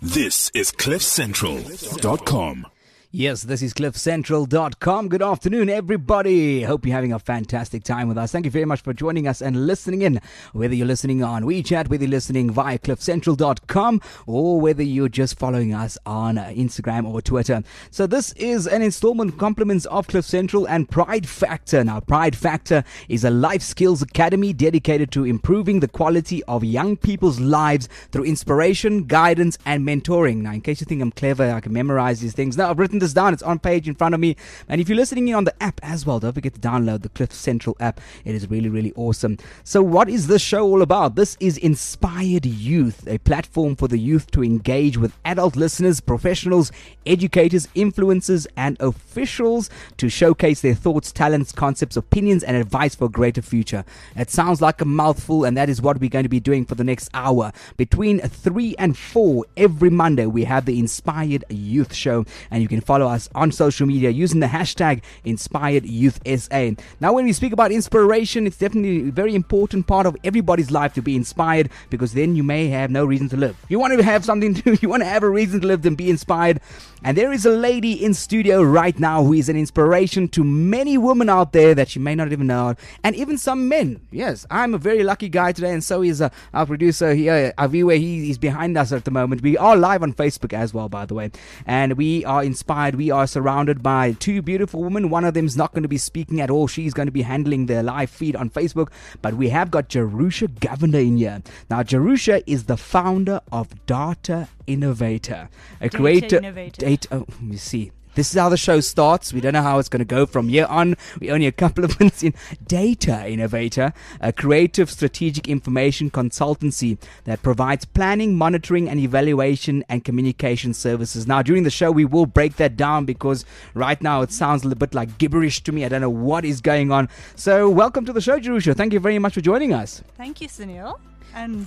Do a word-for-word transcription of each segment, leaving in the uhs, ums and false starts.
This is cliff central dot com. Yes, this is cliff central dot com. Good afternoon, everybody. Hope you're having a fantastic time with us. Thank you very much for joining us and listening in. Whether you're listening on WeChat, whether you're listening via cliff central dot com, or whether you're just following us on uh, Instagram or Twitter. So this is an installment compliments of Cliff Central and Pride Factor. Now, Pride Factor is a life skills academy dedicated to improving the quality of young people's lives through inspiration, guidance, and mentoring. Now, in case you think I'm clever, I can memorize these things. No, I've written this down. It's on page in front of me. And if you're listening in on the app as well, don't forget to download the Cliff Central app. It is really, really awesome. So what is this show all about? This is Inspired Youth, a platform for the youth to engage with adult listeners, professionals, educators, influencers, and officials to showcase their thoughts, talents, concepts, opinions, and advice for a greater future. It sounds like a mouthful, and that is what we're going to be doing for the next hour. Between three and four every Monday, we have the Inspired Youth Show, and you can follow us on social media using the hashtag Inspired Youth S A. Now, when we speak about inspiration, it's definitely a very important part of everybody's life to be inspired, because then you may have no reason to live. You want to have something to, you want to have a reason to live, then be inspired. And there is a lady in studio right now who is an inspiration to many women out there that you may not even know, and even some men. Yes, I'm a very lucky guy today, and so is uh, our producer here, Aviwe. He, he's behind us at the moment. We are live on Facebook as well, by the way, and we are inspired. We are surrounded by two beautiful women. One of them is not going to be speaking at all. She's going to be handling the live feed on Facebook, but we have got Jerusha Govender in here. Now, Jerusha is the founder of Data Innovator, a Data creator. Innovator. Data. Oh, let me see. This is how the show starts. We don't know how it's going to go from here on. We're only a couple of minutes in. Data Innovator, a creative strategic information consultancy that provides planning, monitoring, and evaluation and communication services. Now, during the show, we will break that down, because right now it sounds a little bit like gibberish to me. I don't know what is going on. So welcome to the show, Jerusha. Thank you very much for joining us. Thank you, Sunil. And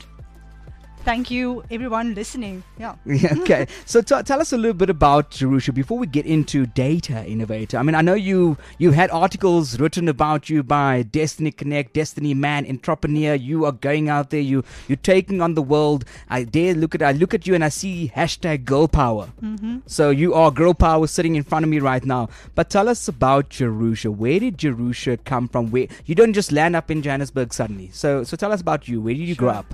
thank you, everyone listening. Yeah. Okay. So t- tell us a little bit about Jerusha before we get into Data Innovator. I mean, I know you you had articles written about you by Destiny Connect, Destiny Man, Entrepreneur. You are going out there. You you're taking on the world. I dare look at I look at you and I see hashtag Girl Power. Mm-hmm. So you are Girl Power sitting in front of me right now. But tell us about Jerusha. Where did Jerusha come from? Where you don't just land up in Johannesburg suddenly. So so tell us about you. Where did you Sure. grow up?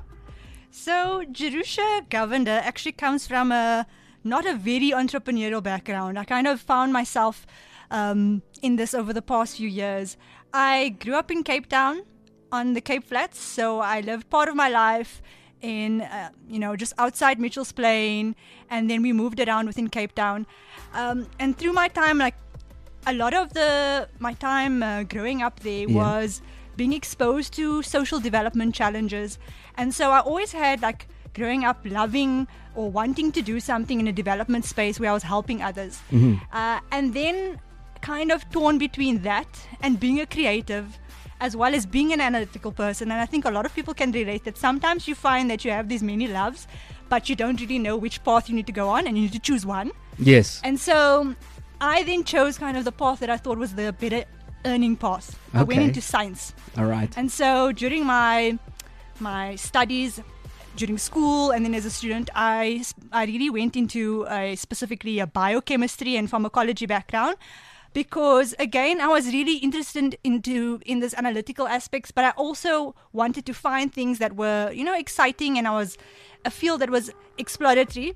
So, Jerusha Govender actually comes from a not a very entrepreneurial background. I kind of found myself um, in this over the past few years. I grew up in Cape Town on the Cape Flats, so I lived part of my life in, uh, you know, just outside Mitchell's Plain, and then we moved around within Cape Town. Um, and through my time, like a lot of the my time uh, growing up there Yeah. was being exposed to social development challenges. And so I always had, like, growing up loving or wanting to do something in a development space where I was helping others. Mm-hmm. Uh, and then kind of torn between that and being a creative, as well as being an analytical person. And I think a lot of people can relate that sometimes you find that you have these many loves, but you don't really know which path you need to go on, and you need to choose one. Yes. And so I then chose kind of the path that I thought was the better earning path. I went Okay. into science. All right. And so during my my studies, during school, and then as a student, I, I really went into a, specifically a biochemistry and pharmacology background, because again, I was really interested into in this analytical aspects, but I also wanted to find things that were, you know, exciting, and I was a field that was exploratory.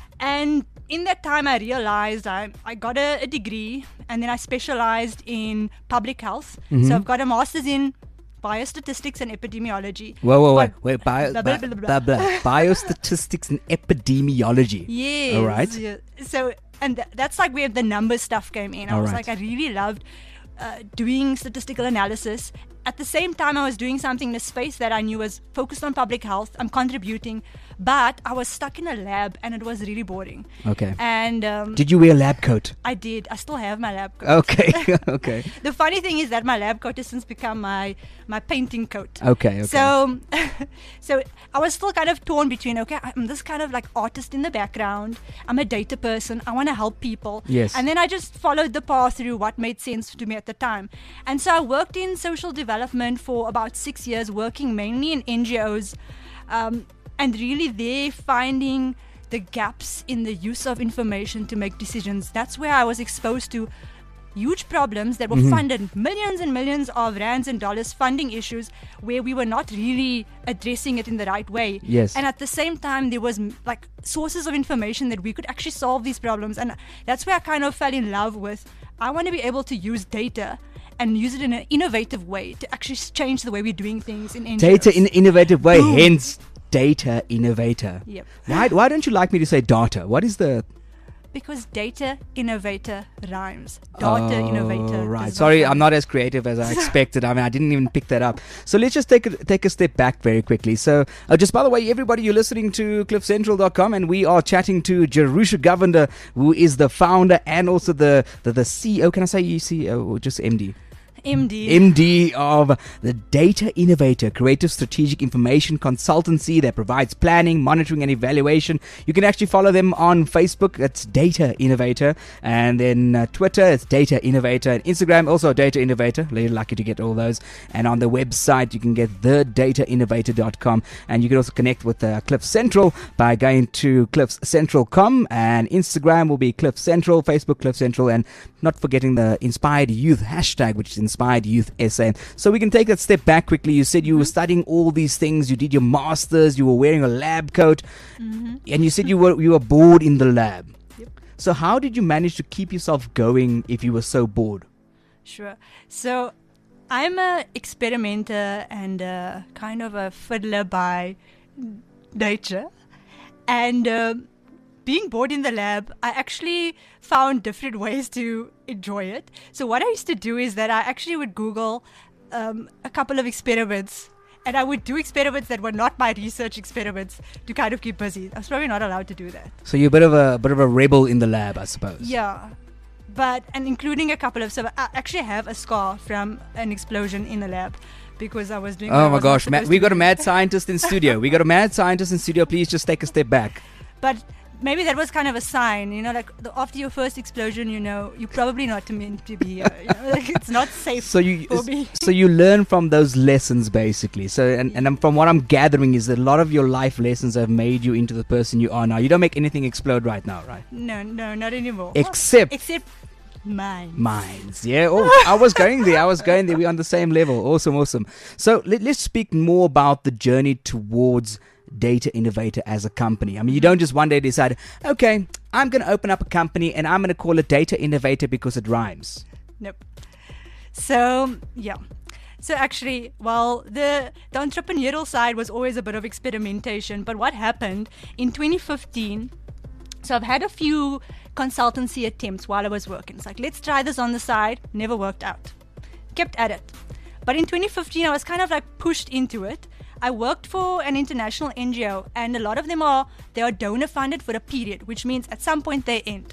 And in that time, I realized I, I got a, a degree, and then I specialized in public health. Mm-hmm. So I've got a master's in biostatistics and epidemiology. Whoa, whoa, But- wait, wait, bio, blah, blah, blah, blah, blah, blah. blah. Biostatistics and epidemiology. Yes. All right. Yeah. So, and th- that's like where the number stuff came in. I All was right. like, I really loved uh, doing statistical analysis. At the same time, I was doing something in a space that I knew was focused on public health. I'm contributing, but I was stuck in a lab, and it was really boring. Okay. And um, Did you wear a lab coat? I did. I still have my lab coat. Okay. Okay. The funny thing is that my lab coat has since become my my painting coat. Okay. Okay. So, so I was still kind of torn between, okay, I'm this kind of like artist in the background. I'm a data person. I want to help people. Yes. And then I just followed the path through what made sense to me at the time. And so I worked in social development for about six years, working mainly in N G Os, um, and really there finding the gaps in the use of information to make decisions. That's where I was exposed to huge problems that were Mm-hmm. funded, millions and millions of rands and dollars funding issues where we were not really addressing it in the right way. Yes. And at the same time, there was m- like sources of information that we could actually solve these problems. And that's where I kind of fell in love with, I want to be able to use data and use it in an innovative way to actually s- change the way we're doing things in N G Os. Data in an innovative way, Boom. hence data innovator. Yep. Why, why don't you like me to say data? What is the... Because data innovator rhymes. Data Oh, innovator. right. does Sorry, rhyme. I'm not as creative as I expected. I mean, I didn't even pick that up. So let's just take a, take a step back very quickly. So, uh, just by the way, everybody, you're listening to cliff central dot com, and we are chatting to Jerusha Govender, who is the founder and also the, the, the C E O. Can I say C E O or just M D? M D. M D of the Data Innovator, creative strategic information consultancy that provides planning, monitoring, and evaluation. You can actually follow them on Facebook. It's Data Innovator. And then uh, Twitter, it's Data Innovator. And Instagram, also Data Innovator. Very lucky to get all those. And on the website, you can get the data innovator dot com. And you can also connect with uh, Cliff Central by going to cliff central dot com. And Instagram will be Cliff Central, Facebook Cliff Central, and not forgetting the Inspired Youth hashtag, which is Inspired Youth S A. So we can take that step back quickly. You said you were studying all these things. You did your masters. You were wearing a lab coat, Mm-hmm. and you said you were you were bored in the lab. Yep. So how did you manage to keep yourself going if you were so bored? Sure. So I'm a experimenter and uh, kind of a fiddler by nature. And uh, being bored in the lab, I actually found different ways to enjoy it. So what I used to do is that I actually would Google um, a couple of experiments, and I would do experiments that were not my research experiments to kind of keep busy. I was probably not allowed to do that. So you're a bit of a bit of a rebel in the lab, I suppose. Yeah. But, and including a couple of, so I actually have a scar from an explosion in the lab because I was doing what I Oh my was not gosh, ma- supposed we to got a do. mad scientist in studio. We got a mad scientist in studio. Please just take a step back. But maybe that was kind of a sign, you know, like the, after your first explosion, you know, you're probably not meant to be here. You know, like it's not safe So you for me. so you learn from those lessons basically. So and, and I'm- from what I'm gathering is that a lot of your life lessons have made you into the person you are now. You don't make anything explode right now, right? No, no, not anymore. Except Except mine. minds. Yeah. Oh, I was going there. I was going there. We're on the same level. Awesome, awesome. So let, let's speak more about the journey towards Data Innovator as a company. I mean, you don't just one day decide, okay, I'm going to open up a company and I'm going to call it Data Innovator because it rhymes. Nope. So, yeah. So actually, well, the, the entrepreneurial side was always a bit of experimentation. But what happened in twenty fifteen, so I've had a few consultancy attempts while I was working. It's like, let's try this on the side. Never worked out. Kept at it. But in twenty fifteen, I was kind of like pushed into it. I worked for an international N G O, and a lot of them are, they are donor funded for a period, which means at some point they end.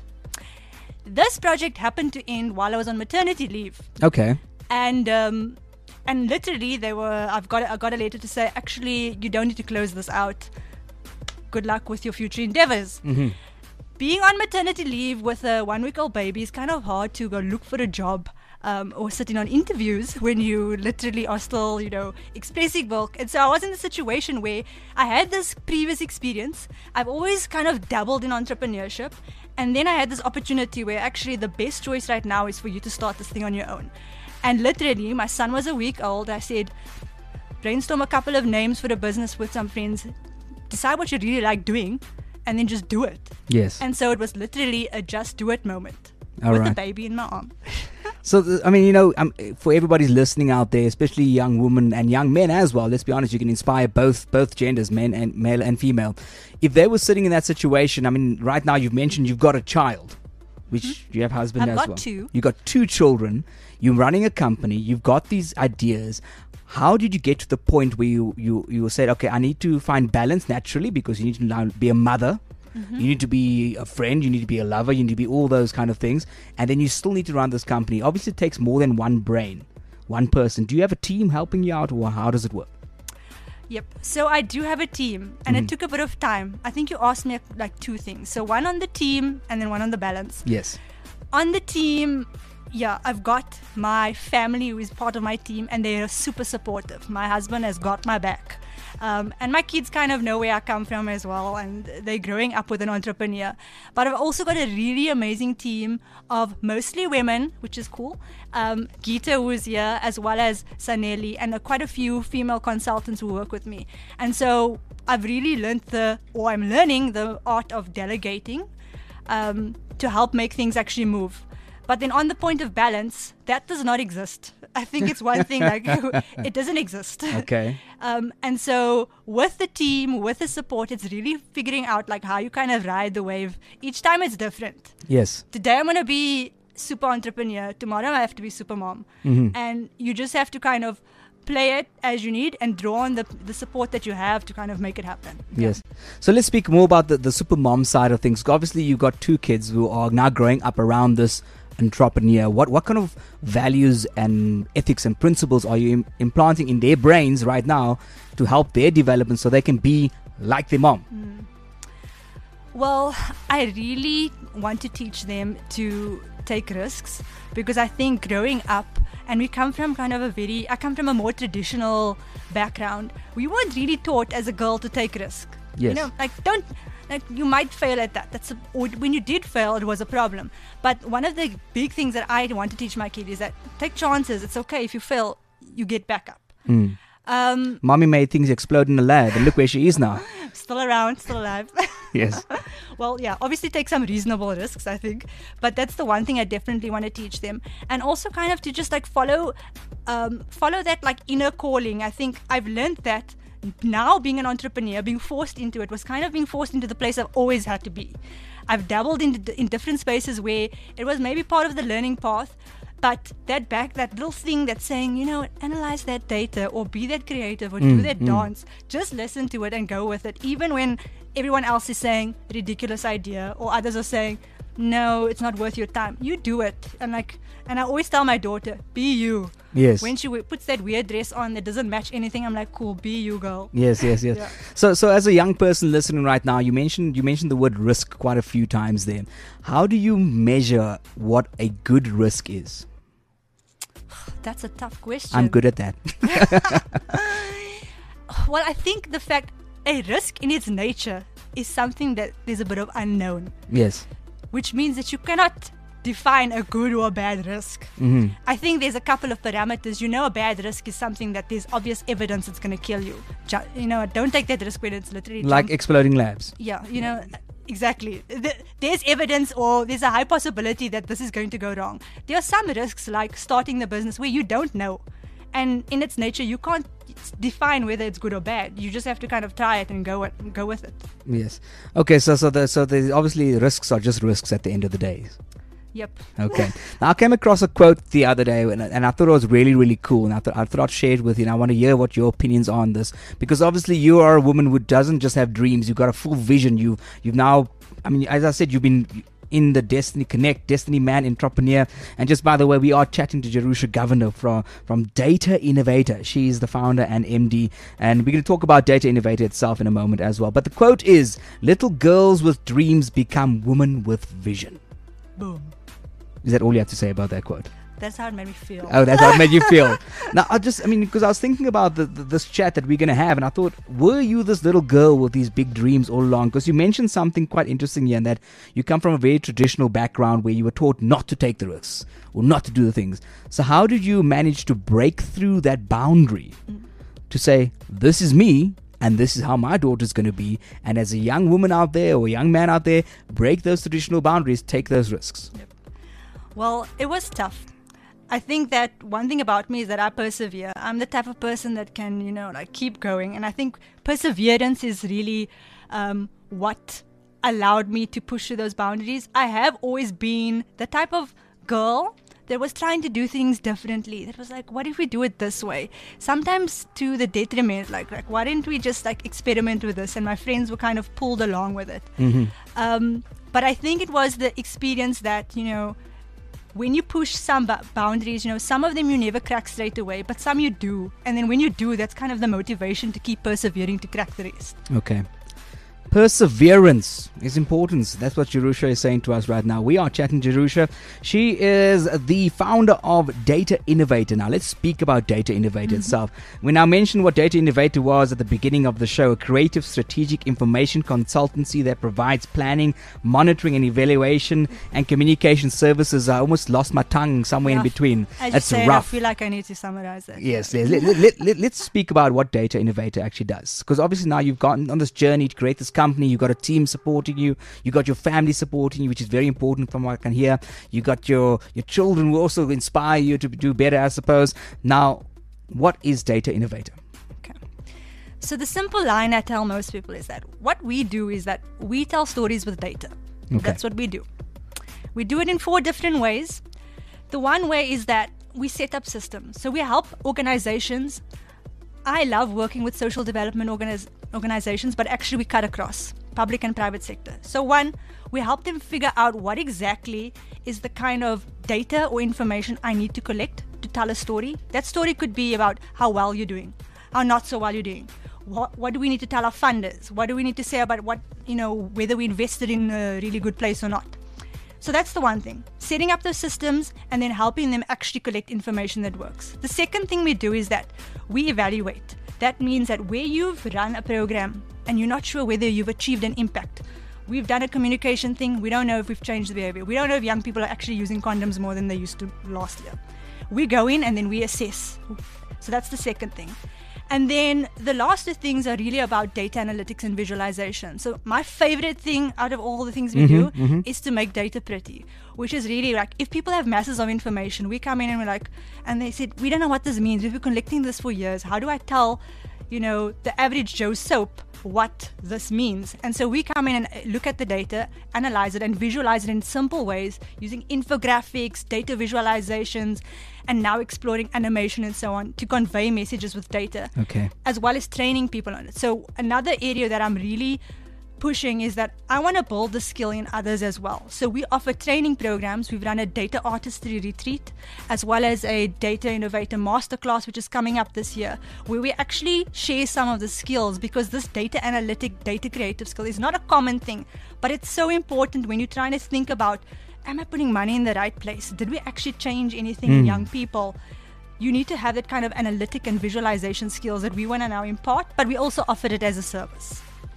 This project happened to end while I was on maternity leave. Okay. And um, and literally they were, I've got, I got a letter to say, actually, you don't need to close this out. Good luck with your future endeavors. Mm-hmm. Being on maternity leave with a one-week-old baby is kind of hard to go look for a job um, or sitting on interviews when you literally are still, you know, expressing milk. And so I was in the situation where I had this previous experience. I've always kind of dabbled in entrepreneurship. And then I had this opportunity where actually the best choice right now is for you to start this thing on your own. And literally, my son was a week old. I said, brainstorm a couple of names for the business with some friends. Decide what you really like doing, and then just do it. Yes. And so it was literally a just do it moment All with right. the baby in my arm. So, th- I mean, you know, um, for everybody's listening out there, especially young women and young men as well, let's be honest, you can inspire both both genders, men and male and female. If they were sitting in that situation, I mean, right now you've mentioned you've got a child, which Mm-hmm. you have husband I've as got well. two. You've got two children. You're running a company. You've got these ideas. How did you get to the point where you, you, you said, okay, I need to find balance naturally because you need to now be a mother. Mm-hmm. You need to be a friend, you need to be a lover, you need to be all those kind of things. And then you still need to run this company. Obviously, it takes more than one brain, one person. Do you have a team helping you out, or how does it work? Yep. So I do have a team, and Mhm. it took a bit of time. I think you asked me like two things. So one on the team, and then one on the balance. Yes. On the team, yeah, I've got my family who is part of my team, and they are super supportive. My husband has got my back. Um, and my kids kind of know where I come from as well, and they're growing up with an entrepreneur. But I've also got a really amazing team of mostly women, which is cool. Um, Geeta, who's here, as well as Saneli, and uh, quite a few female consultants who work with me. And so I've really learned the, or I'm learning the art of delegating um, to help make things actually move. But then on the point of balance, that does not exist. I think it's one thing, like, it doesn't exist. Okay. Um, and so with the team, with the support, it's really figuring out like how you kind of ride the wave. Each time it's different. Yes. Today I'm going to be super entrepreneur. Tomorrow I have to be super mom. Mm-hmm. And you just have to kind of play it as you need and draw on the, the support that you have to kind of make it happen. Yes. So let's speak more about the, the super mom side of things. Obviously, you've got two kids who are now growing up around this entrepreneur. What what kind of values and ethics and principles are you Im- implanting in their brains right now to help their development so they can be like their mom? Mm. Well, I really want to teach them to take risks, because I think growing up, and we come from kind of a very, I come from a more traditional background. We weren't really taught as a girl to take risk. Yes. You know, like don't, like you might fail at that. That's a, or when you did fail, it was a problem. But one of the big things that I want to teach my kid is that take chances. It's okay if you fail, you get back up. Mm. Um, Mommy made things explode in the lab, and look where she is now. Still around, still alive. Yes. Well, yeah, obviously take some reasonable risks, I think. But that's the one thing I definitely want to teach them. And also kind of to just like follow, um, follow that like inner calling. I think I've learned that now being an entrepreneur, being forced into it, was kind of being forced into the place I've always had to be. I've dabbled in, in different spaces where it was maybe part of the learning path. But that back, that little thing that's saying, you know, analyze that data or be that creative or Mm, do that mm. dance, just listen to it and go with it. Even when everyone else is saying ridiculous idea or others are saying, no, it's not worth your time. You do it. And like, and I always tell my daughter, be you. Yes. When she w- puts that weird dress on that doesn't match anything, I'm like, cool, be you, girl. Yes, yes, yes. Yeah. So, so as a young person listening right now, you mentioned you mentioned the word risk quite a few times. Then, how do you measure what a good risk is? That's a tough question. I'm good at that. Well, I think the fact a risk in its nature is something that there's a bit of unknown, Yes. which means that you cannot define a good or a bad risk. Mm-hmm. I think there's a couple of parameters. You know, a bad risk is something that there's obvious evidence it's going to kill you. Ju- you know, don't take that risk when it's literally Like jump- exploding labs. yeah, you know, exactly. Th- There's evidence or there's a high possibility that this is going to go wrong. There are some risks like starting the business where you don't know. And in its nature, you can't define whether it's good or bad. You just have to kind of try it and go it, go with it. Yes. Okay. So, so the so the obviously risks are just risks at the end of the day. Yep. Okay. Now, I came across a quote the other day, and, and I thought it was really, really cool. And I thought I thought I'd share it with you. And I want to hear what your opinions are on this, because obviously you are a woman who doesn't just have dreams. You've got a full vision. You you've now, I mean, as I said, you've been in the Destiny Connect, Destiny Man Entrepreneur. And just by the way, we are chatting to Jerusha Governor from, from Data Innovator. She's the founder and M D. And we're going to talk about Data Innovator itself in a moment as well. But the quote is, little girls with dreams become women with vision. Boom. Is that all you have to say about that quote? That's how it made me feel. Oh, that's how it made you feel. Now, I just, I mean, because I was thinking about the, the, this chat that we're going to have, and I thought, were you this little girl with these big dreams all along? Because you mentioned something quite interesting here, and that you come from a very traditional background where you were taught not to take the risks or not to do the things. So how did you manage to break through that boundary mm. to say, this is me, and this is how my daughter's going to be? And as a young woman out there or a young man out there, break those traditional boundaries, take those risks. Yep. Well, it was tough. I think that one thing about me is that I persevere. I'm the type of person that can, you know, like keep going. And I think perseverance is really um, what allowed me to push through those boundaries. I have always been the type of girl that was trying to do things differently. That was like, what if we do it this way? Sometimes to the detriment, like, like why didn't we just like experiment with this? And my friends were kind of pulled along with it. Mm-hmm. Um, but I think it was the experience that, you know, when you push some ba- boundaries, you know, some of them you never crack straight away, but some you do. And then when you do, that's kind of the motivation to keep persevering to crack the rest. Okay. Perseverance is important. That's what Jerusha is saying to us right now. We are chatting to Jerusha. She is the founder of Data Innovator. Now, let's speak about Data Innovator mm-hmm. itself. We now mentioned what Data Innovator was at the beginning of the show, a creative strategic information consultancy that provides planning, monitoring and evaluation and communication services. I almost lost my tongue somewhere rough. in between. As That's you say, rough. I feel like I need to summarize it. Yes, yes. Let, let, let, let's speak about what Data Innovator actually does. Because obviously now you've gotten on this journey to create this company. You've got a team supporting you. You've got your family supporting you, which is very important from what I can hear. You got your, your children who also inspire you to do better, I suppose. Now, what is Data Innovator? Okay. So the simple line I tell most people is that what we do is that we tell stories with data. Okay. That's what we do. We do it in four different ways. The one way is that we set up systems. So we help organizations. I love working with social development organiz- organizations, but actually we cut across public and private sector. So one, we help them figure out what exactly is the kind of data or information I need to collect to tell a story. That story could be about how well you're doing, how not so well you're doing. What, what do we need to tell our funders? What do we need to say about what, you know, whether we invested in a really good place or not? So that's the one thing, setting up those systems and then helping them actually collect information that works. The second thing we do is that we evaluate. That means that where you've run a program and you're not sure whether you've achieved an impact. We've done a communication thing. We don't know if we've changed the behavior. We don't know if young people are actually using condoms more than they used to last year. We go in and then we assess. So that's the second thing. And then the last two things are really about data analytics and visualization. So my favorite thing out of all the things we Mm-hmm, do mm-hmm. is to make data pretty, which is really like, if people have masses of information, we come in and we're like, and they said, we don't know what this means. We've been collecting this for years. How do I tell, you know, the average Joe soap what this means? And so we come in and look at the data, analyze it and visualize it in simple ways using infographics, data visualizations, and now exploring animation and so on to convey messages with data, Okay. as well as training people on it. So another area that I'm really pushing is that I want to build the skill in others as well. So we offer training programs. We've run a data artistry retreat as well as a data innovator masterclass, which is coming up this year, where we actually share some of the skills, because this data analytic, data creative skill is not a common thing, but it's so important when you're trying to think about, am I putting money in the right place? Did we actually change anything in young people? You need to have that kind of analytic and visualization skills that we want to now impart, but we also offer it as a service.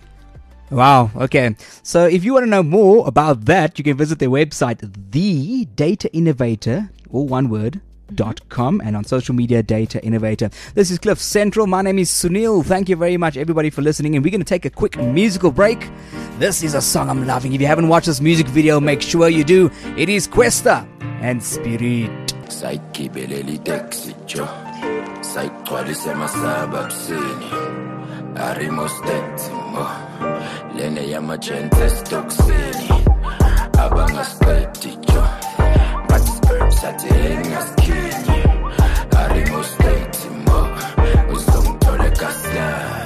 Wow. Okay. So if you want to know more about that, you can visit their website, the data innovator, all one word, dot com, and on social media, Data Innovator. This is Cliff Central. My name is Sunil. Thank you very much, everybody, for listening. And we're going to take a quick musical break. This is a song I'm loving. If you haven't watched this music video, make sure you do. It is Questa and Spirit. Sayigibeleli taxi jo sayigcwalise masaba buseni arimostetsimo lene yamagente stokseni abangasqedi jo but sathi ngaskini arimostetsimo uzongithola kasla.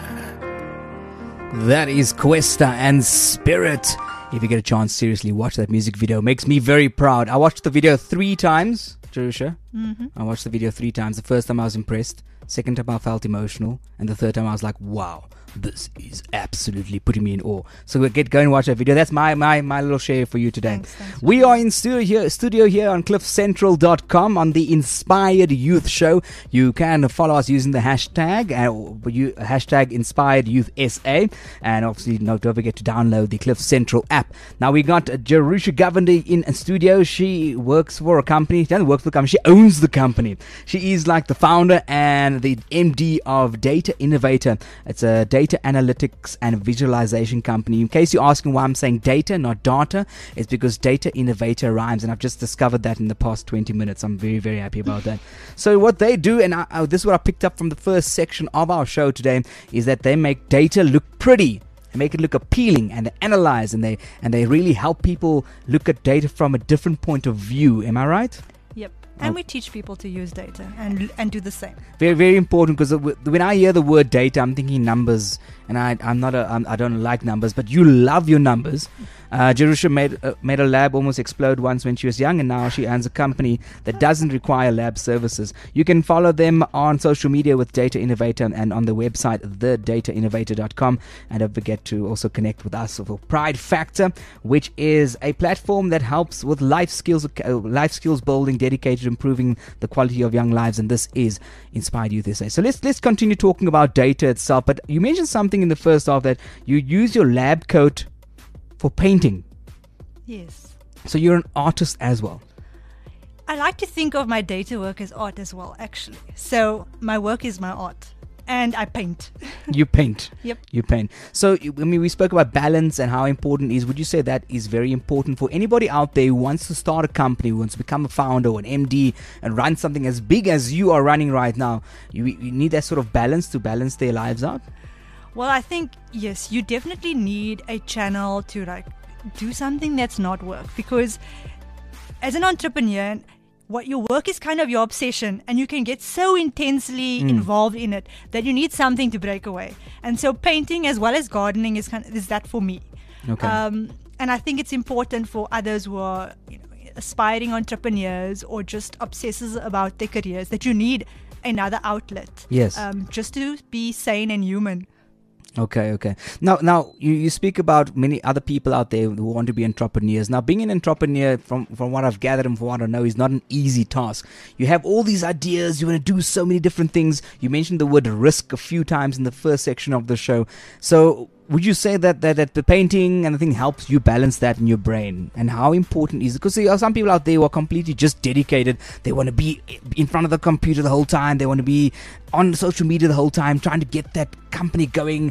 That is Questa and Spirit. If you get a chance, seriously, watch that music video. It makes me very proud. I watched the video three times, Jerusha. Mm-hmm. I watched the video three times. The first time I was impressed. Second time I felt emotional. And the third time I was like, wow, this is absolutely putting me in awe. So we'll get go and watch that video. That's my my my little share for you today. Thanks, thanks. We are in studio here, studio here on cliff central dot com on the Inspired Youth Show. You can follow us using the hashtag uh, you, hashtag Inspired Youth S A, and obviously no, don't forget to download the Cliff Central app. Now we got Jerusha Govender in a studio. She works for a company. She doesn't work for the company. She owns the company. She is like the founder and the M D of Data Innovator. It's a data analytics and visualization company. In case you're asking why I'm saying data, not data, it's because Data Innovator rhymes, and I've just discovered that in the past twenty minutes. I'm very, very happy about that. So what they do, and I, I, this is what I picked up from the first section of our show today, is that they make data look pretty. They make it look appealing, and they analyze, and they and they really help people look at data from a different point of view. Am I right? Yep. And we teach people to use data and and do the same. Very, very important, because when I hear the word data, I'm thinking numbers and I, I'm not a, I'm, I don't like numbers, but you love your numbers. Uh, Jerusha made uh, made a lab almost explode once when she was young, and now she owns a company that doesn't require lab services. You can follow them on social media with Data Innovator and on the website the data innovator dot com. And don't forget to also connect with us for Pride Factor, which is a platform that helps with life skills, uh, life skills building, dedicated to improving the quality of young lives. And this is Inspired Youth S A. So let's let's continue talking about data itself. But you mentioned something in the first half that you use your lab coat for painting. Yes. So you're an artist as well. I like to think of my data work as art as well, actually. So my work is my art. And I paint. You paint. Yep. You paint. So, I mean, we spoke about balance and how important it is. Would you say that is very important for anybody out there who wants to start a company, who wants to become a founder or an M D and run something as big as you are running right now? You, you need that sort of balance to balance their lives out? Well, I think, yes, you definitely need a channel to like do something that's not work, because as an entrepreneur, what your work is kind of your obsession, and you can get so intensely mm. involved in it that you need something to break away. And so painting as well as gardening is kind of, is that for me. Okay. Um, and I think it's important for others who are, you know, aspiring entrepreneurs or just obsesses about their careers, that you need another outlet. Yes. Um, just to be sane and human. Okay, okay. Now, now you, you speak about many other people out there who want to be entrepreneurs. Now, being an entrepreneur, from, from what I've gathered and from what I know, is not an easy task. You have all these ideas. You want to do so many different things. You mentioned the word risk a few times in the first section of the show. So would you say that, that, that the painting and the thing helps you balance that in your brain? And how important is it? Because there are some people out there who are completely just dedicated. They want to be in front of the computer the whole time. They want to be on social media the whole time, trying to get that company going.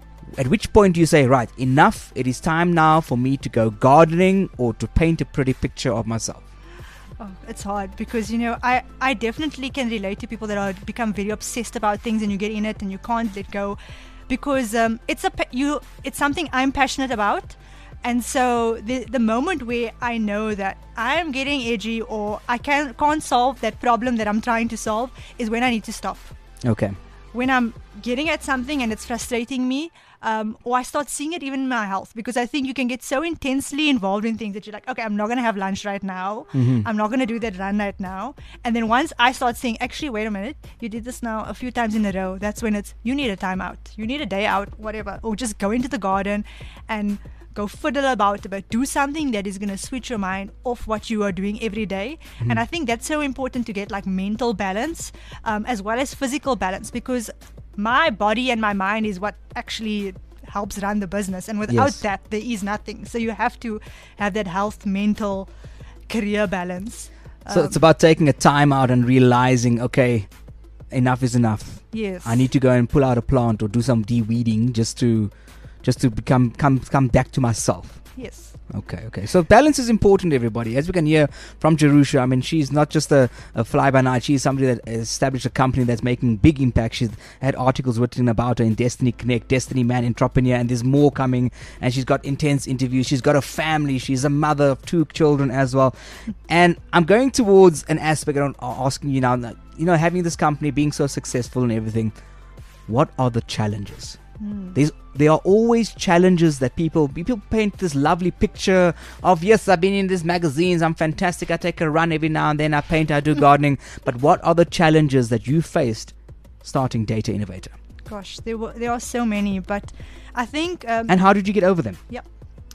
At which point do you say, right, enough, it is time now for me to go gardening or to paint a pretty picture of myself? Oh, it's hard because, you know, I, I definitely can relate to people that are become very obsessed about things, and you get in it and you can't let go, because um, it's a you it's something I'm passionate about. And so the the moment where I know that I'm getting edgy or I can, can't solve that problem that I'm trying to solve is when I need to stop. Okay. When I'm getting at something and it's frustrating me, um, or I start seeing it even in my health, because I think you can get so intensely involved in things that you're like, okay, I'm not going to have lunch right now. Mm-hmm. I'm not going to do that run right now. And then once I start saying, actually, wait a minute, you did this now a few times in a row, that's when it's, you need a time out. You need a day out, whatever. Or just go into the garden and go fiddle about, but do something that is going to switch your mind off what you are doing every day. Mm-hmm. And I think that's so important to get like mental balance um, as well as physical balance, because my body and my mind is what actually helps run the business. And without yes. that, there is nothing. So you have to have that health, mental, career balance. So um, it's about taking a time out and realizing, okay, enough is enough. Yes. I need to go and pull out a plant or do some de-weeding just to just to become come come back to myself. Yes. Okay, okay. So balance is important, everybody. As we can hear from Jerusha, I mean, she's not just a, a fly-by-night. She's somebody that established a company that's making big impact. She's had articles written about her in Destiny Connect, Destiny Man, Entrepreneur, and there's more coming. And she's got intense interviews. She's got a family. She's a mother of two children as well. And I'm going towards an aspect of asking you now, you know, having this company, being so successful and everything, what are the challenges? Mm. There's, there are always challenges that people people paint this lovely picture of, yes, I've been in these magazines, I'm fantastic, I take a run every now and then, I paint, I do gardening. But what are the challenges that you faced starting Data Innovator? Gosh, there were there are so many, but I think... Um, and how did you get over them? Yep.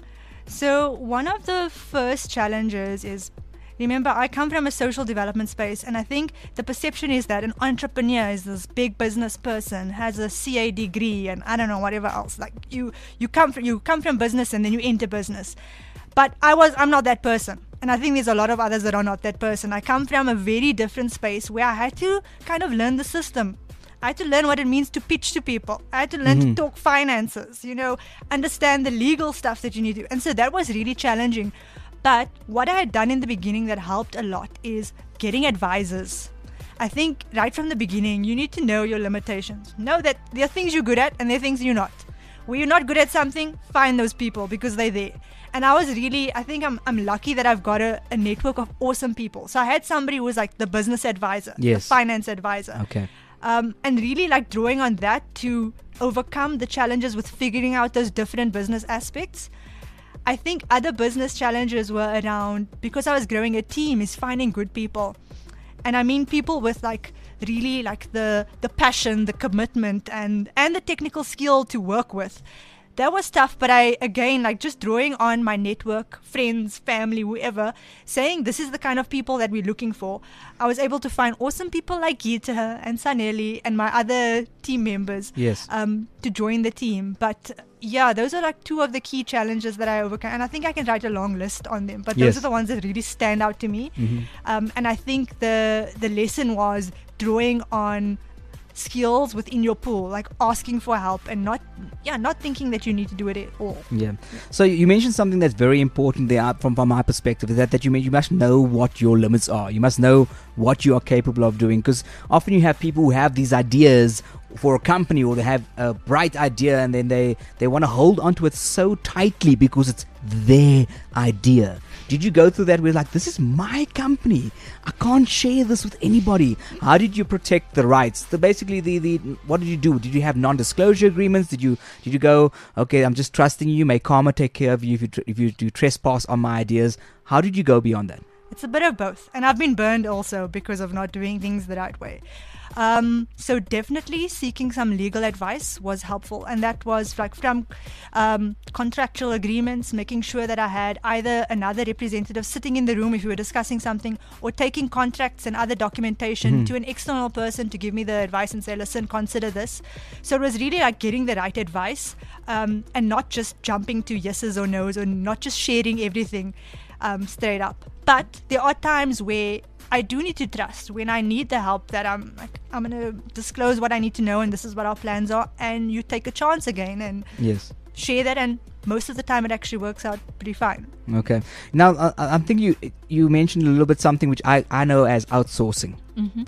So one of the first challenges is, remember, I come from a social development space, and I think the perception is that an entrepreneur is this big business person, has a C A degree, and I don't know, whatever else. Like you, you come from you come from business, and then you enter business. But I was, I'm not that person, and I think there's a lot of others that are not that person. I come from a very different space where I had to kind of learn the system. I had to learn what it means to pitch to people. I had to learn mm-hmm. to talk finances. You know, understand the legal stuff that you need to, and so that was really challenging. But what I had done in the beginning that helped a lot is getting advisors. I think right from the beginning, you need to know your limitations. Know that there are things you're good at and there are things you're not. Where you're not good at something, find those people because they're there. And I was really, I think I'm I'm lucky that I've got a, a network of awesome people. So I had somebody who was like the business advisor, yes. the finance advisor. Okay. um, and really like drawing on that to overcome the challenges with figuring out those different business aspects. I think other business challenges were around, because I was growing a team, is finding good people. And I mean people with like really like the the passion, the commitment, and and the technical skill to work with. That was tough, but I, again, like just drawing on my network, friends, family, whoever, saying this is the kind of people that we're looking for. I was able to find awesome people like Gita and Sanelli and my other team members Yes. um, to join the team. But yeah, those are like two of the key challenges that I overcame. And I think I can write a long list on them, but Yes. those are the ones that really stand out to me. Mhm. Um, and I think the the lesson was drawing on skills within your pool, like asking for help and not yeah not thinking that you need to do it at all. Yeah. So you mentioned something that's very important there uh, from, from my perspective, is that, that you, may, you must know what your limits are. You must know what you are capable of doing, because often you have people who have these ideas for a company, or they have a bright idea and then they, they want to hold onto it so tightly because it's their idea. Did you go through that where like, this is my company, I can't share this with anybody? How did you protect the rights? The basically the, the what did you do? Did you have non-disclosure agreements? Did you did you go, okay, I'm just trusting you, may karma take care of you if you tr- if you do trespass on my ideas? How did you go beyond that? It's a bit of both, and I've been burned also because of not doing things the right way. Um, so definitely seeking some legal advice was helpful, and that was like from um, contractual agreements, making sure that I had either another representative sitting in the room if we were discussing something, or taking contracts and other documentation Mm-hmm. to an external person to give me the advice and say, listen, consider this. So it was really like getting the right advice, um, and not just jumping to yeses or nos, or not just sharing everything um, straight up. But there are times where I do need to trust, when I need the help, that I'm like, I'm going to disclose what I need to know, and this is what our plans are, and you take a chance again and Yes. share that, and most of the time it actually works out pretty fine. Okay. Now, uh, I'm thinking you you mentioned a little bit something which I, I know as outsourcing. Mm-hmm.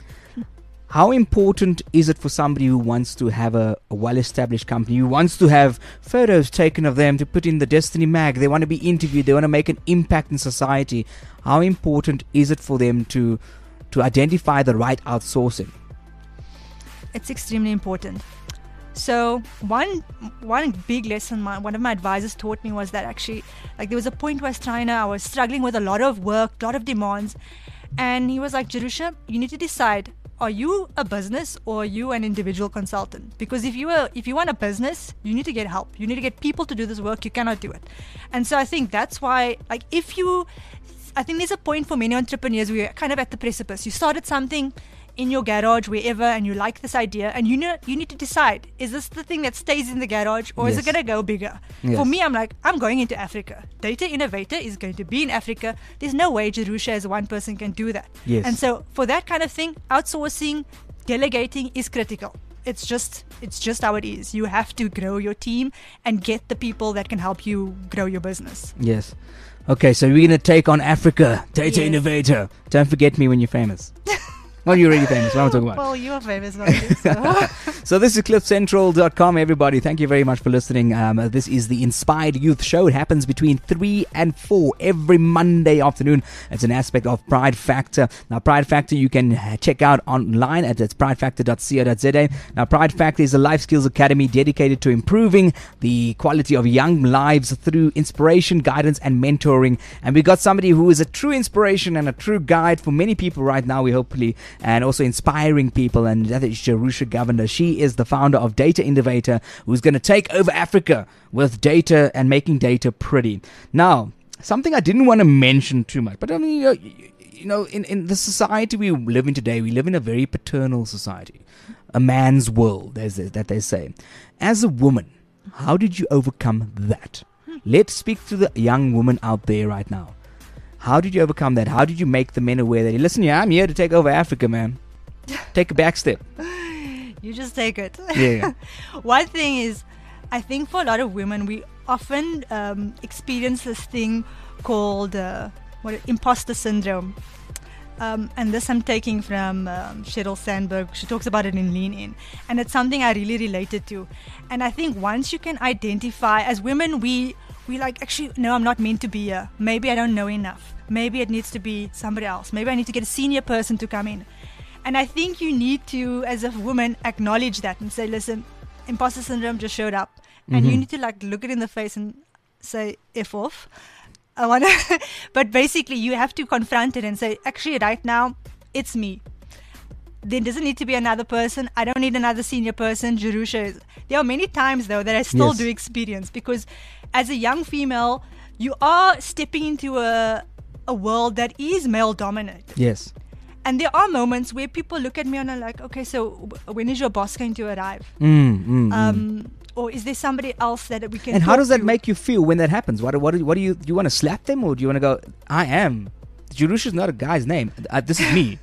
How important is it for somebody who wants to have a, a well-established company, who wants to have photos taken of them to put in the Destiny mag, they want to be interviewed, they want to make an impact in society? How important is it for them to to identify the right outsourcing? It's extremely important. So one one big lesson my, one of my advisors taught me was that actually, like, there was a point where I was trying to, I was struggling with a lot of work, a lot of demands, and he was like, Jerusha, you need to decide, are you a business or are you an individual consultant? Because if you are, if you want a business, you need to get help. You need to get people to do this work. You cannot do it. And so I think that's why, like, if you, I think there's a point for many entrepreneurs where you're kind of at the precipice. You started something in your garage, wherever, and you like this idea, and you know you need to decide, is this the thing that stays in the garage, or is Yes. it going to go bigger? Yes. For me, I'm like, I'm going into Africa. Data Innovator is going to be in Africa. There's no way Jerusha as one person can do that. Yes. And so for that kind of thing, outsourcing, delegating is critical. It's just it's just how it is. You have to grow your team and get the people that can help you grow your business. Yes. Okay, so we're going to take on Africa, Data Yes. Innovator. Don't forget me when you're famous. Well, you're already famous. What am I talking about? Well, you're famous, not me, so. So this is cliff central dot com, everybody. Thank you very much for listening. Um, uh, this is the Inspired Youth Show. It happens between three and four every Monday afternoon. It's an aspect of Pride Factor. Now, Pride Factor you can uh, check out online at it's pride factor dot co dot za. Now, Pride Factor is a life skills academy dedicated to improving the quality of young lives through inspiration, guidance, and mentoring. And we got somebody who is a true inspiration and a true guide for many people right now, we hopefully, and also inspiring people. And that is Jerusha Govender. She is the founder of Data Innovator, who's going to take over Africa with data and making data pretty. Now, something I didn't want to mention too much, but I mean, you know, you know in, in the society we live in today, we live in a very paternal society, a man's world, as they, that they say. As a woman, how did you overcome that? Let's speak to the young woman out there right now. How did you overcome that? How did you make the men aware that, listen, yeah, I'm here to take over Africa, man. Take a back step. You just take it. Yeah. One thing is, I think for a lot of women, we often um, experience this thing called uh, what imposter syndrome. Um, and this I'm taking from um, Sheryl Sandberg. She talks about it in Lean In. And it's something I really related to. And I think once you can identify, as women, we we like, actually, no, I'm not meant to be here. Maybe I don't know enough. Maybe it needs to be somebody else. Maybe I need to get a senior person to come in. And I think you need to, as a woman, acknowledge that and say, listen, imposter syndrome just showed up. And Mm-hmm. you need to like look it in the face and say, F off. I wanna but basically you have to confront it and say, actually right now, it's me. There doesn't need to be another person. I don't need another senior person. Jerusha is. There are many times though that I still Yes. do experience, because as a young female, you are stepping into a a world that is male dominated. Yes. And there are moments where people look at me and are like, okay, so w- when is your boss going to arrive? Mm, mm, mm. Um, or is there somebody else that we can And how talk does that to? make you feel when that happens? What what do, what do you do you want to slap them, or do you want to go, I am? Jerusha is not a guy's name. Uh, this is me.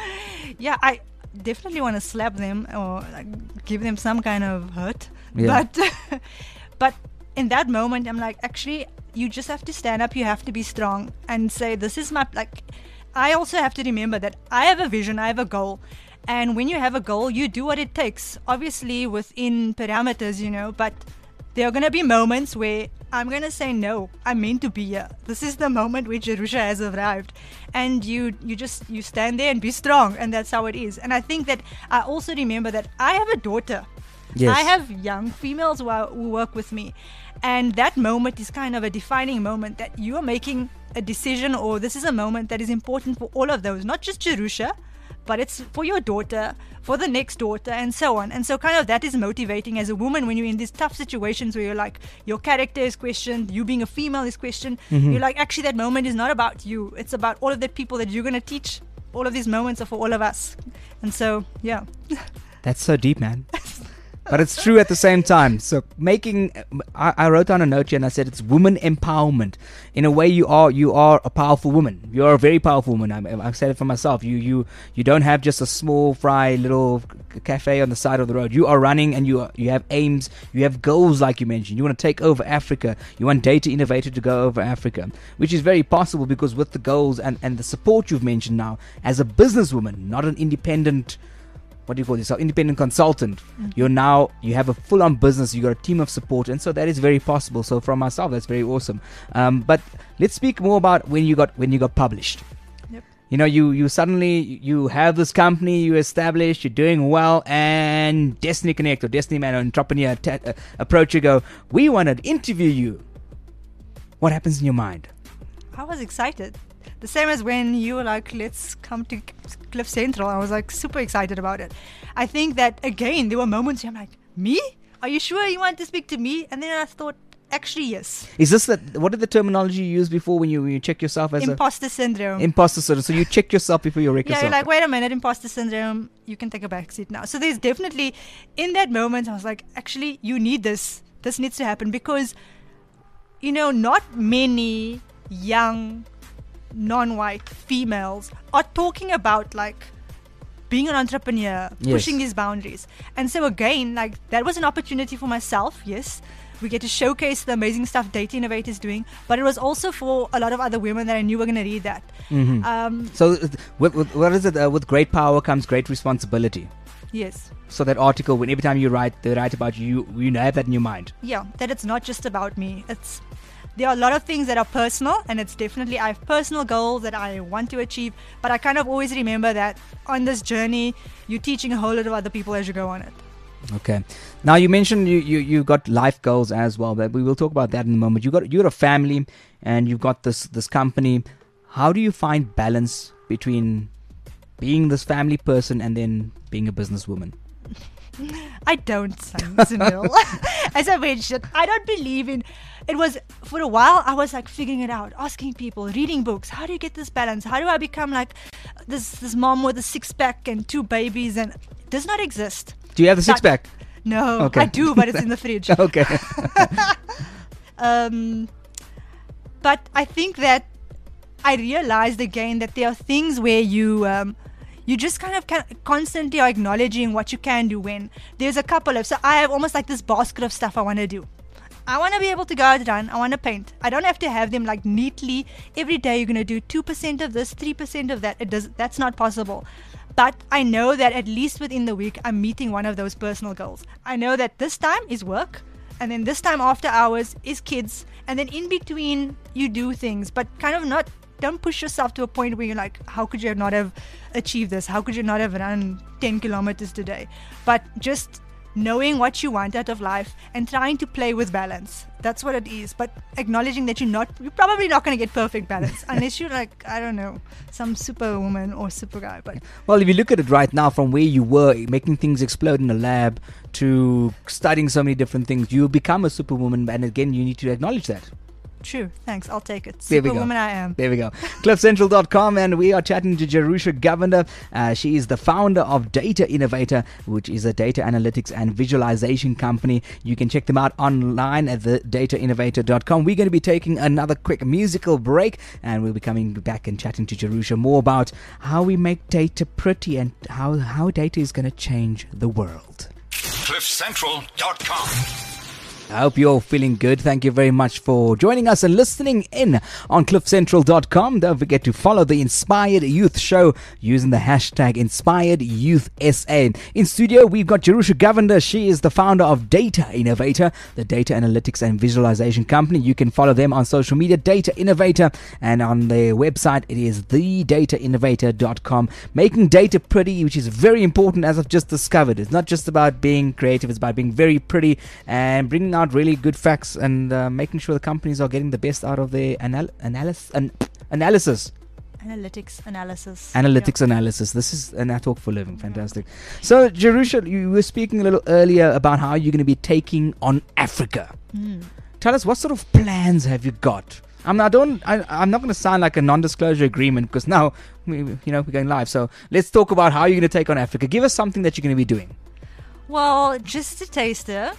Yeah, I definitely want to slap them or like, give them some kind of hurt. Yeah. But but in that moment, I'm like, actually, you just have to stand up. You have to be strong and say, this is my, like, I also have to remember that I have a vision, I have a goal. And when you have a goal, you do what it takes, obviously within parameters, you know, but there are going to be moments where I'm going to say, no, I'm meant to be here. This is the moment where Jerusha has arrived. And you, you just, you stand there and be strong. And that's how it is. And I think that I also remember that I have a daughter. Yes. I have young females who, are, who work with me. And that moment is kind of a defining moment that you are making a decision, or this is a moment that is important for all of those, not just Jerusha, but it's for your daughter, for the next daughter, and so on. And so kind of that is motivating as a woman when you're in these tough situations where you're like, your character is questioned, you being a female is questioned. Mm-hmm. You're like, actually that moment is not about you. It's about all of the people that you're going to teach. All of these moments are for all of us. And so, yeah. That's so deep, man. But it's true at the same time. So making, I, I wrote down a note here and I said it's woman empowerment. In a way, you are you are a powerful woman. You are a very powerful woman. I, I've said it for myself. You you you don't have just a small fry little cafe on the side of the road. You are running and you are, you have aims. You have goals, like you mentioned. You want to take over Africa. You want Data Innovator to go over Africa, which is very possible because with the goals and, and the support you've mentioned now, as a businesswoman, not an independent, what do you call yourself, independent consultant, mm-hmm. you're now, you have a full-on business, you got a team of support, and so that is very possible. So from myself, that's very awesome. Um, but let's speak more about when you got when you got published. Yep. You know, you you suddenly you have this company, you established, you're doing well, and Destiny Connect or Destiny Man or Entrepreneur t- uh, approach you, go, we want to interview you. What happens in your mind? I was excited. The same as when you were like, let's come to Cliff Central. I was like super excited about it. I think that, again, there were moments where I'm like, me? Are you sure you want to speak to me? And then I thought, actually, yes. Is this the, what did the terminology you used before when you, when you check yourself as Imposter a... syndrome. Imposter syndrome. So you check yourself before you wreck Yeah, yourself. you're like, wait a minute, imposter syndrome. You can take a back seat now. So there's definitely, in that moment, I was like, actually, you need this. This needs to happen because, you know, not many young non-white females are talking about like being an entrepreneur, Yes. pushing these boundaries. And so again, like that was an opportunity for myself. Yes, we get to showcase the amazing stuff Data Innovator is doing, but it was also for a lot of other women that I knew were going to read that. Mm-hmm. Um, So uh, with, with, what is it? Uh, with great power comes great responsibility. yes. So that article, when every time you write, they write about you, you know, have that in your mind. Yeah, that it's not just about me. It's there are a lot of things that are personal, and it's definitely I have personal goals that I want to achieve, but I kind of always remember that on this journey you're teaching a whole lot of other people as you go on it. Okay. Now you mentioned you, you, you got life goals as well, but we will talk about that in a moment. You got you got a family and you've got this this company. How do you find balance between being this family person and then being a businesswoman? I don't, Sunil. As I mentioned, I don't believe in. It was for a while. I was like figuring it out, asking people, reading books. How do you get this balance? How do I become like this this mom with a six pack and two babies? And it does not exist. Do you have the six That- pack? No, Okay. I do, but it's in the fridge. Okay. Um, but I think that I realized again that there are things where you um, you just kind of can constantly are acknowledging what you can do when there's a couple of, so I have almost like this basket of stuff I want to do. I want to be able to go out and run. I want to paint. I don't have to have them like neatly every day. You're going to do two percent of this, three percent of that. It does. That's not possible. But I know that at least within the week, I'm meeting one of those personal goals. I know that this time is work, and then this time after hours is kids, and then in between you do things, but kind of not don't push yourself to a point where you're like, how could you not have achieved this? How could you not have run ten kilometers today? But just knowing what you want out of life and trying to play with balance. That's what it is. But acknowledging that you're not, you're probably not going to get perfect balance unless you're like, I don't know, some superwoman or super guy. But well, if you look at it right now, from where you were making things explode in a lab to studying so many different things, you become a superwoman. And again, you need to acknowledge that. True. Thanks. I'll take it. There we go. Superwoman I am. There we go. cliff central dot com, and we are chatting to Jerusha Govender. Uh, she is the founder of Data Innovator, which is a data analytics and visualization company. You can check them out online at the data innovator dot com. We're going to be taking another quick musical break, and we'll be coming back and chatting to Jerusha more about how we make data pretty and how, how data is going to change the world. cliff central dot com. I hope you're feeling good. Thank you very much for joining us and listening in on cliff central dot com. Don't forget to follow the Inspired Youth Show using the hashtag Inspired Youth S A. In studio, we've got Jerusha Govender. She is the founder of Data Innovator, the data analytics and visualization company. You can follow them on social media, Data Innovator, and on their website, it is the data innovator dot com. Making data pretty, which is very important, as I've just discovered. It's not just about being creative, it's about being very pretty and bringing out really good facts and uh, making sure the companies are getting the best out of their anal- analysis an- analysis Analytics analysis. analytics Yeah. analysis. This is an I talk for a living. Fantastic. So Jerusha, you were speaking a little earlier about how you're going to be taking on Africa. Mm. Tell us, what sort of plans have you got? I'm not, I don't, I, I'm not going to sign like a non-disclosure agreement because now we, you know, we're going live. So let's talk about how you're going to take on Africa. Give us something that you're going to be doing. Well, just a taster.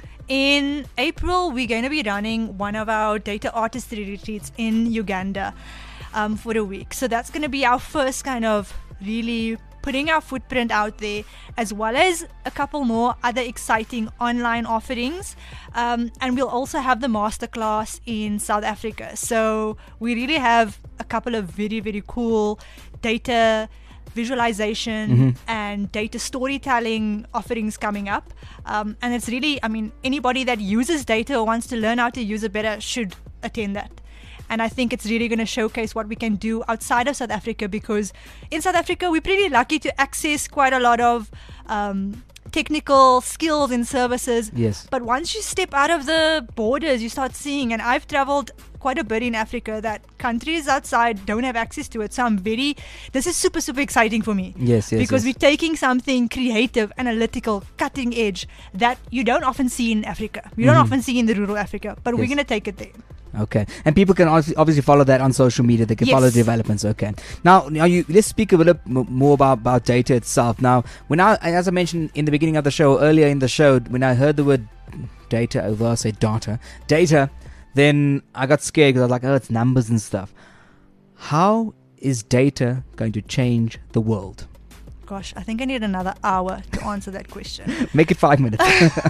In April, we're going to be running one of our data artistry retreats in Uganda um, for a week. So that's going to be our first kind of really putting our footprint out there, as well as a couple more other exciting online offerings. Um, and we'll also have the masterclass in South Africa. So we really have a couple of very, very cool data visualization Mm-hmm. and data storytelling offerings coming up. Um, and it's really, I mean, anybody that uses data or wants to learn how to use it better should attend that. And I think it's really going to showcase what we can do outside of South Africa, because in South Africa, we're pretty lucky to access quite a lot of um, technical skills and services. Yes. But once you step out of the borders, you start seeing, and I've traveled quite a bit in Africa, that countries outside don't have access to it. So I'm very, this is super, super exciting for me. Yes, yes, Because yes. we're taking something creative, analytical, cutting edge that you don't often see in Africa. You don't Mhm. often see in the rural Africa, but we're Yes. going to take it there. Okay, and people can obviously obviously follow that on social media. They can follow Yes. the developments. Okay, now now you let's speak a little m- more about, about data itself. Now, when I, as I mentioned in the beginning of the show, earlier in the show, when I heard the word data, although I said data, data, then I got scared because I was like, oh, it's numbers and stuff. How is data going to change the world? Gosh, I think I need another hour to answer that question. Make it five minutes.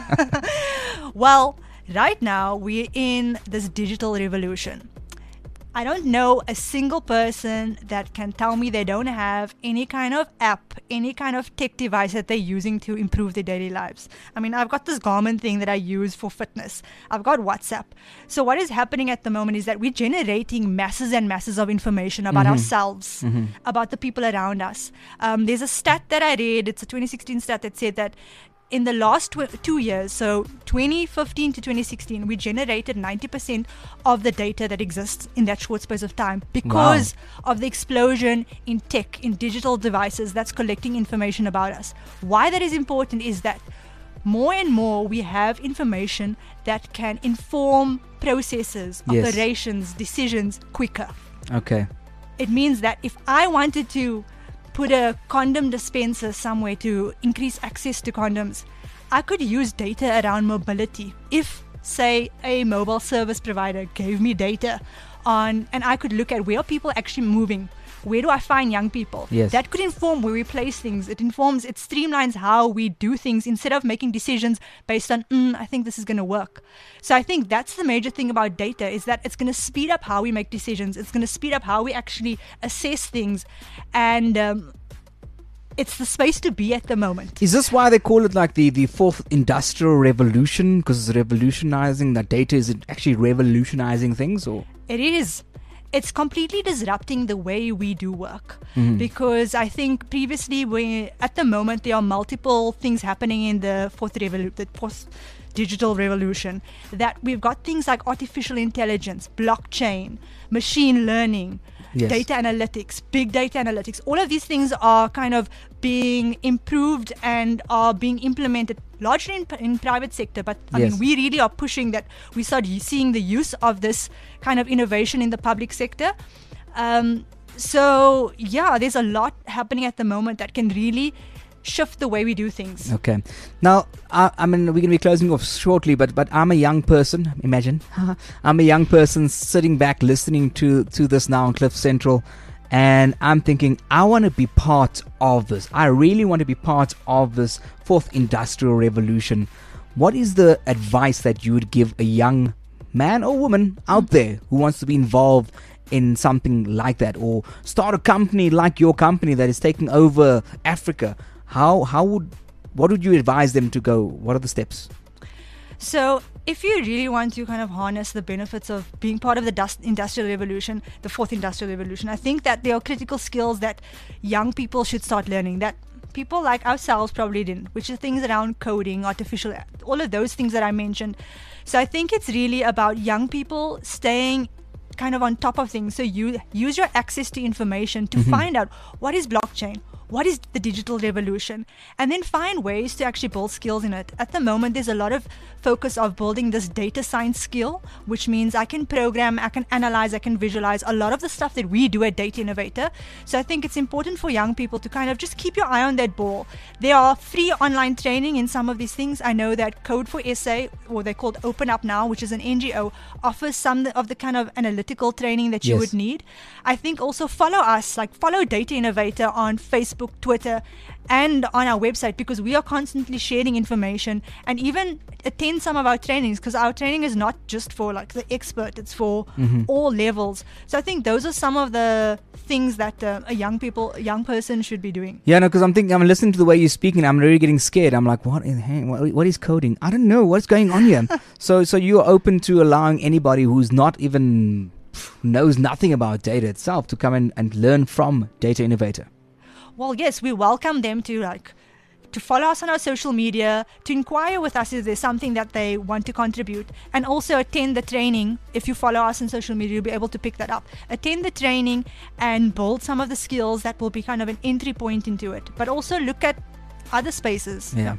Well, right now we're in this digital revolution. I don't know a single person that can tell me they don't have any kind of app, any kind of tech device that they're using to improve their daily lives. I mean, I've got this Garmin thing that I use for fitness. I've got WhatsApp. So what is happening at the moment is that we're generating masses and masses of information about Mhm. ourselves, Mhm. about the people around us. Um, there's a stat that I read, it's a twenty sixteen stat that said that in the last tw- two years, so twenty fifteen to twenty sixteen, we generated ninety percent of the data that exists in that short space of time because of the explosion in tech, in digital devices that's collecting information about us. Why that is important is that more and more we have information that can inform processes, Yes. operations, decisions quicker. Okay. It means that if I wanted to put a condom dispenser somewhere to increase access to condoms, I could use data around mobility. If, say, a mobile service provider gave me data on, and I could look at where are people actually moving, where do I find young people? Yes. That could inform where we place things. It informs, it streamlines how we do things instead of making decisions based on, mm, I think this is going to work. So I think that's the major thing about data, is that it's going to speed up how we make decisions. It's going to speed up how we actually assess things. And um, it's the space to be at the moment. Is this why they call it like the, the fourth industrial revolution? Because it's revolutionizing, that data is actually revolutionizing things? Or It is. it's completely disrupting the way we do work. Mm-hmm. Because I think previously, we, at the moment, there are multiple things happening in the fourth revolu- the fourth digital revolution, that we've got things like artificial intelligence, blockchain, machine learning, Yes. data analytics, big data analytics. All of these things are kind of being improved and are being implemented largely in, in private sector. But I Yes. mean, we really are pushing that we start y- seeing the use of this kind of innovation in the public sector. Um, so yeah, there's a lot happening at the moment that can really shift the way we do things. Okay. Now, I, I mean, we're going to be closing off shortly, but but I'm a young person. Imagine, I'm a young person sitting back listening to to this now on Cliff Central, and I'm thinking, I want to be part of this. I really want to be part of this fourth industrial revolution. What is the advice that you would give a young man or woman out there who wants to be involved in something like that, or start a company like your company that is taking over Africa? How how would what would you advise them to go? What are the steps? So if you really want to kind of harness the benefits of being part of the dust industrial revolution, the fourth industrial revolution, I think that there are critical skills that young people should start learning that people like ourselves probably didn't, which are things around coding, artificial, all of those things that I mentioned. So I think it's really about young people staying kind of on top of things. So you use your access to information to mm-hmm. find out what is blockchain, what is the digital revolution, and then find ways to actually build skills in it. At the moment, there's a lot of focus of building this data science skill, which means I can program, I can analyze, I can visualize a lot of the stuff that we do at Data Innovator. So I think it's important for young people to kind of just keep your eye on that ball. There are free online training in some of these things. I know that Code for S A, or they're called Open Up Now, which is an N G O, offers some of the kind of analytical training that you Yes. would need. I think also follow us, like follow Data Innovator on Facebook, Twitter, and on our website, because we are constantly sharing information, and even attend some of our trainings, because our training is not just for like the expert, it's for Mm-hmm. all levels. So I think those are some of the things that uh, a young people, a young person should be doing. Yeah, no, because I'm thinking, I'm listening to the way you're speaking, I'm really getting scared. I'm like, what in hey, what, what is coding? I don't know what's going on here. so, so you're open to allowing anybody who's not even knows nothing about data itself to come in and learn from Data Innovator. Well, yes, we welcome them to like to follow us on our social media, to inquire with us if there's something that they want to contribute, and also attend the training. If you follow us on social media, you'll be able to pick that up. Attend the training and build some of the skills that will be kind of an entry point into it, but also look at other spaces. Yeah.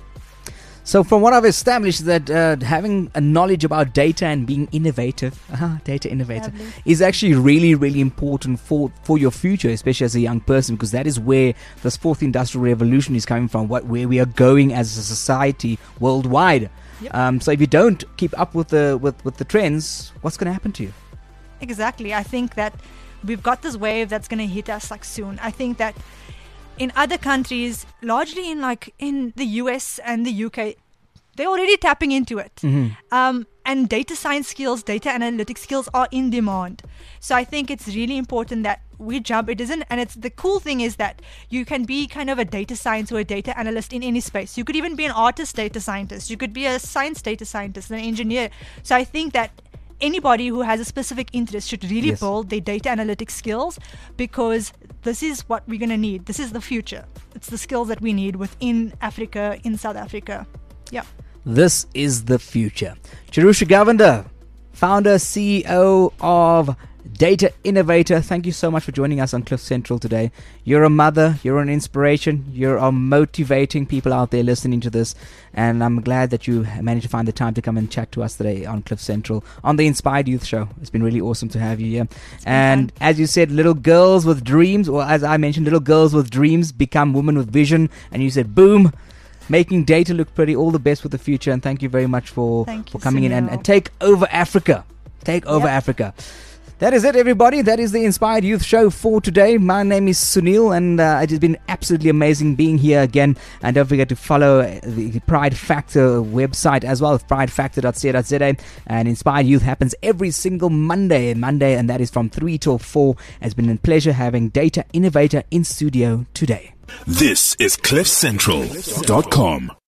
So from what I've established, that uh, having a knowledge about data and being innovative, uh, data innovator, Lovely. is actually really, really important for, for your future, especially as a young person, because that is where this fourth industrial revolution is coming from, what where we are going as a society worldwide. Yep. Um, so if you don't keep up with the with, with the trends, what's going to happen to you? Exactly. I think that we've got this wave that's going to hit us like soon. I think that in other countries, largely in like in the U S and the U K, they're already tapping into it. Mm-hmm. Um, and data science skills, data analytics skills are in demand. So I think it's really important that we jump. It isn't, and it's the cool thing is that you can be kind of a data science or a data analyst in any space. You could even be an artist data scientist. You could be a science data scientist, an engineer. So I think that anybody who has a specific interest should really Yes. build their data analytics skills, because this is what we're going to need. This is the future. It's the skills that we need within Africa, in South Africa. Yeah. This is the future. Chirusha Govender, founder, C E O of Data Innovator, thank you so much for joining us on Cliff Central today. You're a mother, you're an inspiration, you're motivating people out there listening to this, and I'm glad that you managed to find the time to come and chat to us today on Cliff Central on the Inspired Youth Show. It's been really awesome to have you here. And fun. as you said, little girls with dreams, or as I mentioned, little girls with dreams become women with vision, and you said boom, making data look pretty. All the best for the future, and thank you very much for, Thank for you, coming in and, Sunil. and take over Africa. Take over Yep. Africa. That is it, everybody. That is the Inspired Youth Show for today. My name is Sunil, and uh, it has been absolutely amazing being here again. And don't forget to follow the Pride Factor website as well, pride factor dot co dot za. And Inspired Youth happens every single Monday, Monday, and that is from three till four. It's been a pleasure having Data Innovator in studio today. This is cliff central dot com.